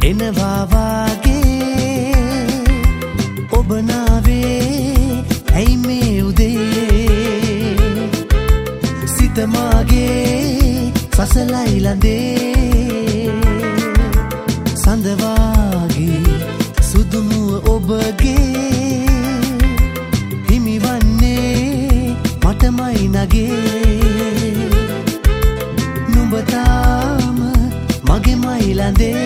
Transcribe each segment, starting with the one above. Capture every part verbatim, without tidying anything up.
එනවා වාගේ ඔබ නාවේ ඇයි මේ උදේ සිත මාගේ සසලයි ලඳේ සඳ වාගේ සුදුමුව ඔබගේ හිමිවන්නේ මටමයි නගේ නුඹ තාම මගේමයි ලඳේ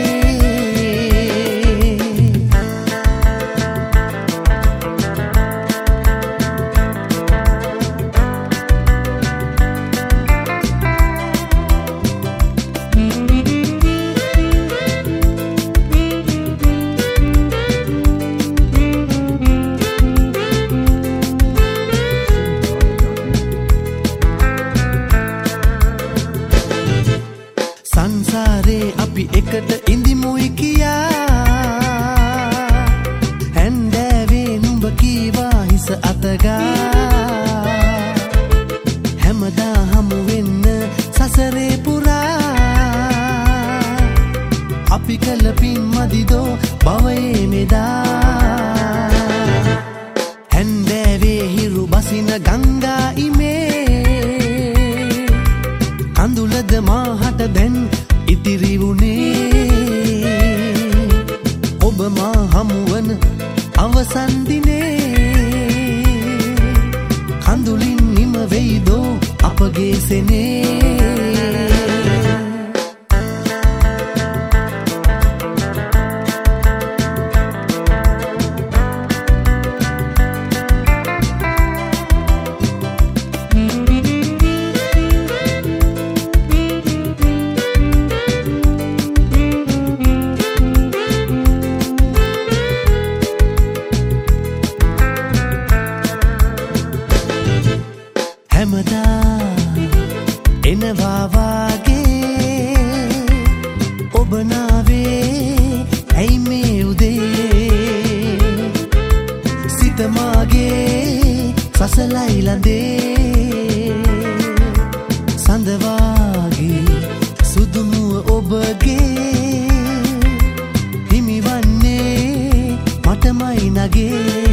සංසාරේ අපි එකට ඉඳිමුයි කියා හැන්දෑවේ නුඹ කීවා හිස අතගා හැමදා හමු වෙන්න සසරේ පුරා අපි කළ පින් මදිදෝ භවයේ මෙදා හැන්දෑවේ හිරු බසින ගංගා ඉමේ කඳුලද මාහට දැන් ඉතිරි වුණේ ඔබ මා හමුවන අවසන් දිනේ කඳුලින් නිම වෙයිදෝ අපගේ සෙනේ හැමදා එනවා වාගේ ඔබ නාවේ ඇයි මේ උදේ සිත මාගේ සසලයි ලඳේ සඳ වාගේ සුදුමුව ඔබගේ හිමිවන්නේ මටමයි නගේ